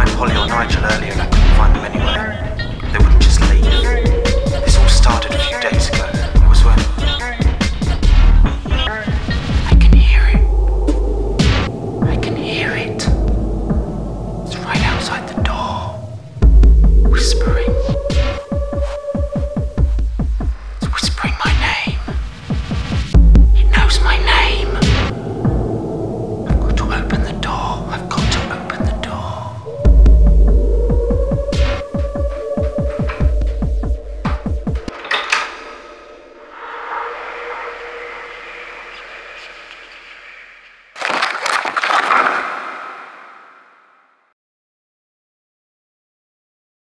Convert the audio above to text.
tried Polly or Nigel earlier and I couldn't find them anywhere. They wouldn't just leave. This all started a few days ago. It was when I can hear it. I can hear it. It's right outside the door. Whispering.